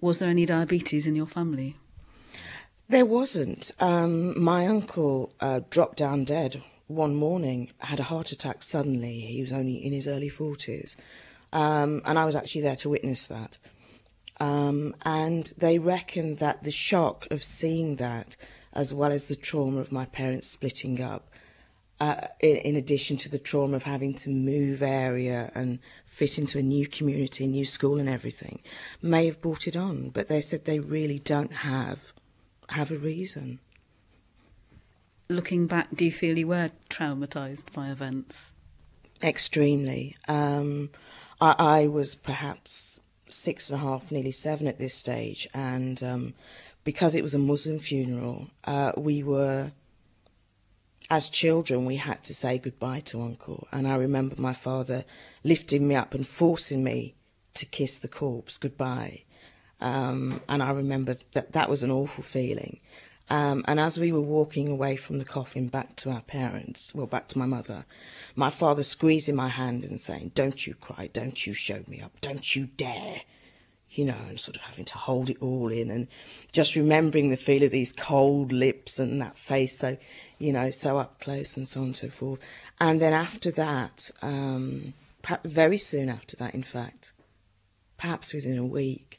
Was there any diabetes in your family? There wasn't. My uncle dropped down dead one morning, had a heart attack suddenly. He was only in his early 40s. And I was actually there to witness that. And they reckoned that the shock of seeing that, as well as the trauma of my parents splitting up, in addition to the trauma of having to move area and fit into a new community, new school and everything, may have brought it on. But they said they really don't have a reason. Looking back, do you feel you were traumatised by events? Extremely. I was perhaps 6.5, nearly 7 at this stage, and because it was a Muslim funeral, we were, as children, we had to say goodbye to Uncle. And I remember my father lifting me up and forcing me to kiss the corpse goodbye. And I remember that was an awful feeling. And as we were walking away from the coffin back to our parents, well, back to my mother, my father squeezing my hand and saying, "Don't you cry, don't you show me up, don't you dare," you know, and sort of having to hold it all in, and just remembering the feel of these cold lips and that face, so, you know, so up close and so on and so forth. And then after that, very soon after that, in fact, perhaps within a week,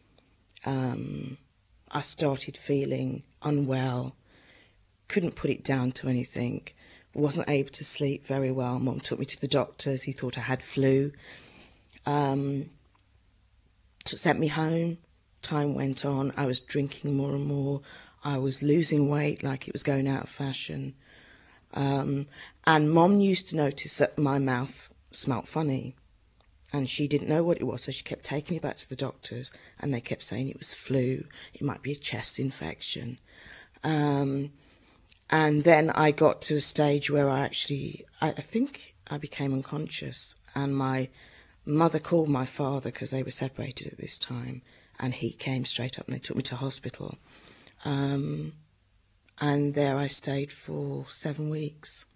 I started feeling unwell, couldn't put it down to anything, wasn't able to sleep very well. Mum took me to the doctors, he thought I had flu, sent me home. Time went on, I was drinking more and more, I was losing weight like it was going out of fashion. And Mum used to notice that my mouth smelt funny, and she didn't know what it was, so she kept taking me back to the doctors, and they kept saying it was flu, it might be a chest infection. And then I got to a stage where I think I became unconscious, and my mother called my father, because they were separated at this time, and he came straight up and they took me to hospital. And there I stayed for 7 weeks.